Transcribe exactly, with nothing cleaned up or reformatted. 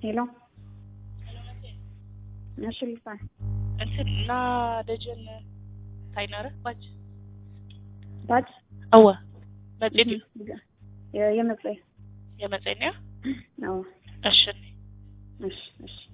ሄሎ እሺ ልፋን እንትና ደጀን ታይናረ ባጅ ባጅ አዋ መጥዲ የመጽይ የመጽይኛ ነው እሺ እሺ እሺ